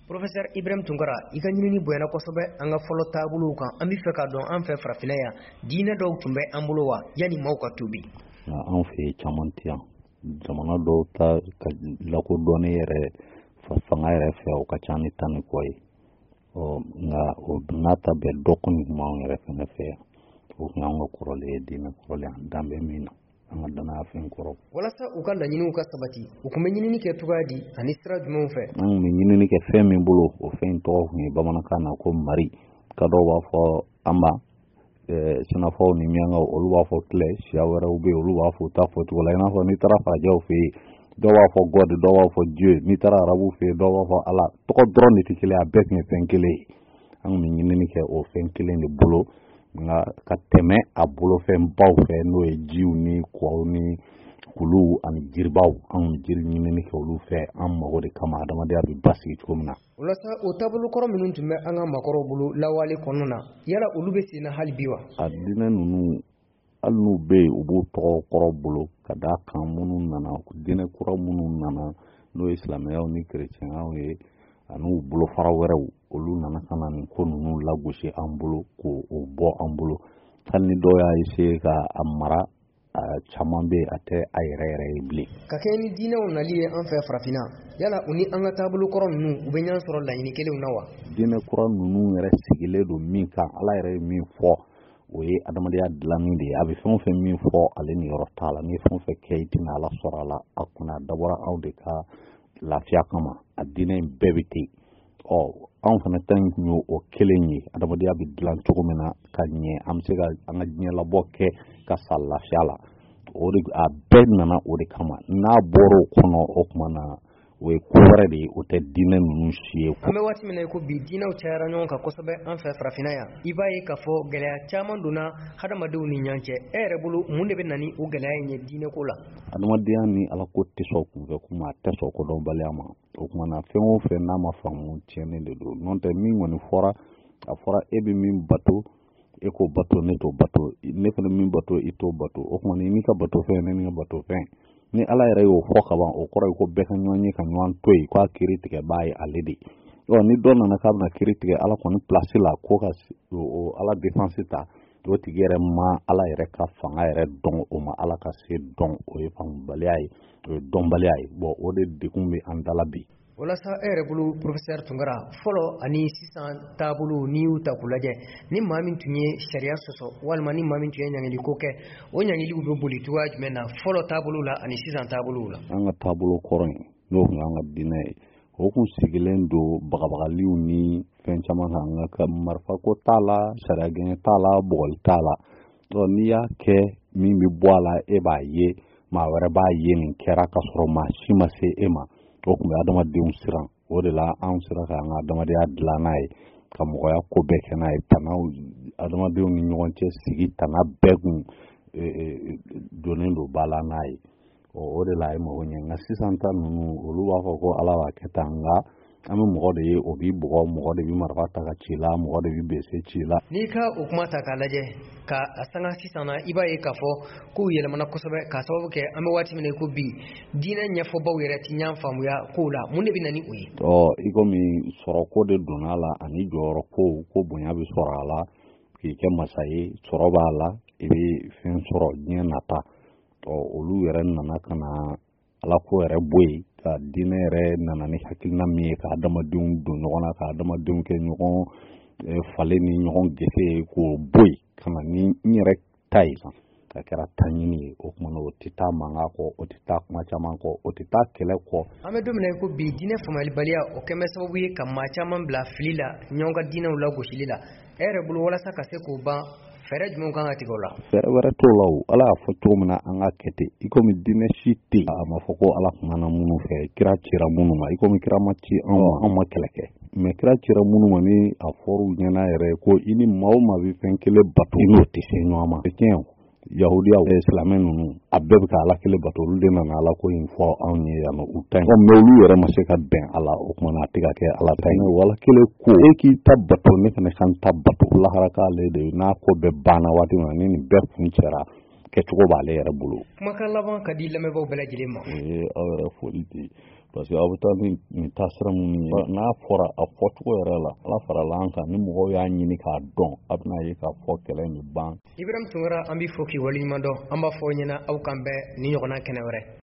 Professeur Ibrahim Tunkara i ka ɲinini bonyana kosɛbɛ an ka fɔlɔ taabolow kan an bɛ fɛ ka dɔn an fɛ farafinna yan diinɛ dɔw tun bɛ an bolo wa yani maaw ka tubi an fɛ caman tɛ yan jamana dɔw ta ka lakodɔnni yɛrɛ fanga yɛrɛ fɛ o ka ca ni tan ni kɔ ye nka o n'a ta bɛɛ dɔ kɔni tun b'anw yɛrɛ fɛnɛ fɛ yan o tun y'anw ka kɔrɔlen ye diinɛ kɔrɔlen an dan bɛ min na an ka danaya fɛn kɔrɔ walasa u ka laɲiniw ka sabati u tun bɛ ɲinini kɛ cogoya di ani sira jumɛnw fɛ an tun bɛ ɲinini kɛ fɛn min bolo o fɛn in tɔgɔ tun ye bamanankan na ko mari ka dɔw b'a fɔ anba sɛnɛfɔw ni miyankaw olu b'a fɔ tilɛ siya wɛrɛw bɛ yen olu b'a fɔ u t'a fɔ cogo la i n'a fɔ n'i taara farajɛw fɛ yen dɔw b'a fɔ God dɔw b'a fɔ Dieu n'i taara arabu fɛ yen dɔw b'a fɔ ala tɔgɔ dɔrɔn de tɛ kelen a bɛɛ tun ye fɛn kelen ye an tun bɛ ɲinini kɛ o fɛn kelen de bolo nka ka tɛmɛ a bolofɛn baw fɛ n'o ye jiw ni kɔw ni kuluw ani jiribaw an tun jiri ɲinini kɛ olu fɛ an mago de kama adamadenya bɛ basigi cogo min na walasa o taabolo kɔrɔ minnu tun bɛ an ka maakɔrɔw bolo lawale kɔnɔna na yala olu bɛ sen na hali bi wa a diinɛ ninnu hali n'u bɛ yen u b'u tɔgɔ kɔrɔ bolo ka d'a kan minnu nana diinɛ kura minnu nana n'o ye silamɛyaw ni kerecɛnyaw ye ani u bolofara wɛrɛw olu nana ka na nin ko ninnu lagosi an bolo k'o bɔ an bolo hali ni dɔw y'a essayer ka a mara caman bɛ a tɛ a yɛrɛ ye bilen ka kɛ ni diinɛw nali ye an fɛ farafinna yala u ni an ka taabolo kɔrɔ ninnu u bɛ ɲɔgɔn sɔrɔ laɲini kelenw na wa diinɛ kura ninnu yɛrɛ sigilen don min kan ala yɛrɛ ye min fɔ o ye adamadenya dilanni de ye a bɛ fɛn o fɛn min fɔ ale niyɔrɔ t'a la ni fɛn o fɛn kɛ i tɛna ala sɔrɔ a la a kunna a dabɔra aw de ka lafiya kama a diinɛ in bɛɛ bɛ ten anw fana ta in tun ye o kelen ye adamadenya bɛ dilan cogo min na ka ɲɛ an bɛ se ka an ka diɲɛ labɔ kɛ ka sa lafiya la o de a bɛɛ nana o de kama n'a bɔra o kɔnɔ o tuma na o ye ko wɛrɛ de ye o tɛ diinɛ ninnu si ye an bɛ waati min na ko bi diinɛw cayara ɲɔgɔn kan kosɛbɛ an fɛ farafinna yan i b'a ye k'a fɔ gɛlɛya caman donna hadamadenw ni ɲɔgɔn cɛ e yɛrɛ bolo mun de bɛ na ni o gɛlɛya in ye diinɛ ko la adamadenya ni ala ko tɛ sɔn kunfɛ kuma a tɛ sɔn kodɔnbaliya ma o tuma na fɛn o fɛn n'a ma faamu tiɲɛnen de don n'o tɛ min kɔni fɔra a fɔra e bɛ min bato e ko bato ne t'o bato ne fana min bato i t'o bato o tuma ni ka bato fɛn ne ni ka bato fɛn ni ala yɛrɛ y'o fɔ kaban o kɔrɔ ye ko bɛɛ ka ɲɔgɔn ye ka ɲɔgɔn to yen k'a kiiri tigɛ b'a ye ale de ni dɔ nana k'a bɛna kiiri tigɛ ala kɔni pilasi la ko ka ala defansi ta o tigi yɛrɛ ma ala yɛrɛ ka fanga yɛrɛ dɔn o ma ala ka se dɔn o ye faamubaliya ye o ye dɔnbaliya ye o de degun bɛ an dala bi walasa e yɛrɛ bolo Professeur Tunkara fɔlɔ ani sisan taabolo n'i y'u ta k'u lajɛ ni maa min tun ye sariya sɔsɔ walima ni maa min tun ye ɲangili ko kɛ o ɲangiliw bɛ boli cogoya jumɛn na fɔlɔ taabolo la ani sisan taabolo la an ka taabolo kɔrɔ in n'o tun y'an ka diinɛ ye o tun sigilen don bagabagaliw ni fɛn caman kan nka ka marifa ko t'a la sariya gɛɲɛ t'a la bɔgɔli t'a la n'i y'a kɛ min bɛ bɔ a la e b'a ye maa wɛrɛ b'a ye nin kɛra ka sɔrɔ maa si ma se e ma o tun bɛ adamadenw siran o de la anw sera k'an ka adamadenya dilan n'a ye ka mɔgɔya ko bɛɛ kɛ n'a ye tanaw adamadenw ni ɲɔgɔn cɛ sigi tana bɛɛ kun donnen don ba la n'a ye o de la a ye mago ɲɛ nka sisan ta ninnu olu b'a fɔ ko ala b'a kɛ tan nka an bɛ mɔgɔ de ye o b'i bugɔ mɔgɔ de bɛ marifa ta ka ci la mɔgɔ de bɛ bese ci la n'i ka o kuma ta k'a lajɛ ka a sanga sisan na i b'a ye k'a fɔ kow yɛlɛmana kosɛbɛ k'a sababu kɛ an bɛ waati min na ko bi diinɛ ɲɛfɔbaw yɛrɛ ti ɲan faamuya kow la mun de bɛ na ni o ye i komi sɔrɔko de donna a la ani jɔyɔrɔ ko bonya bɛ sɔrɔ a la k'i kɛ masa ye sɔrɔ b'a la i bɛ fɛn sɔrɔ diɲɛ nata olu yɛrɛ nana ka na ala ko yɛrɛ bɔ yen ka diinɛ yɛrɛ nana ni hakilina min ye ka adamadenw don ɲɔgɔn na ka adamadenw kɛ ɲɔgɔn falen ni ɲɔgɔn gese ye k'o bɔ yen ka na ni n yɛrɛ ta ye a kɛra taɲini ye o kumana o tɛ taa mankan kɔ o tɛ taa kuma caman kɔ o tɛ taa kɛlɛ kɔ an bɛ don min na ko bi diinɛ faamuялibaliya o kɛn bɛ sababu ye ka maa caman bila fili la ɲɔgɔn ka diinɛw lagosili la e yɛrɛ bolo walasa ka se k'o ban fɛɛrɛ jumɛn kan ka tigɛ o la fɛɛrɛ wɛrɛ t'o la o ala y'a fɔ cogo min na an ka kɛ ten i komi diinɛ si tɛ yen a ma fɔ ko ala kumana minnu fɛ kira cira minnu ma i komi kira ma ci an ma kɛlɛ kɛ mɛ kira cira minnu ma ni a fɔr'u ɲɛna yɛrɛ ko i ni maa o maa bɛ fɛn kelen bato i n'o tɛ se ɲɔgɔn ma tiɲɛ yahudiya silamɛ ninnu a bɛɛ bɛ ka ala kelen bato olu de nana ala ko in fɔ anw ye yan u ta yen mɛ olu yɛrɛ ma se ka bɛn ala o kumana a tɛ ka kɛ ala ta yen wala kelen ko e k'i ta bato ne fana kan ta bato lahara k'ale de n'a ko bɛɛ banna waati min na ni nin bɛɛ kun cɛra kɛcogo b'ale yɛrɛ bolo kumakan laban ka di lamɛnbaaw bɛɛ lajɛlen ma aw yɛrɛ foli di parce que aw bɛ taa ni taasira minnu ye n'a fɔra a fɔcogo yɛrɛ la ala farala an kan ni mɔgɔw y'a ɲini k'a dɔn a bɛna ye k'a fɔ kɛlɛ in ban. Ibrahim Tunkara an b'i fo k'i waleɲuman dɔn an b'a fɔ ɲɛna aw kan bɛɛ ni ɲɔgɔnna kɛnɛ wɛrɛ.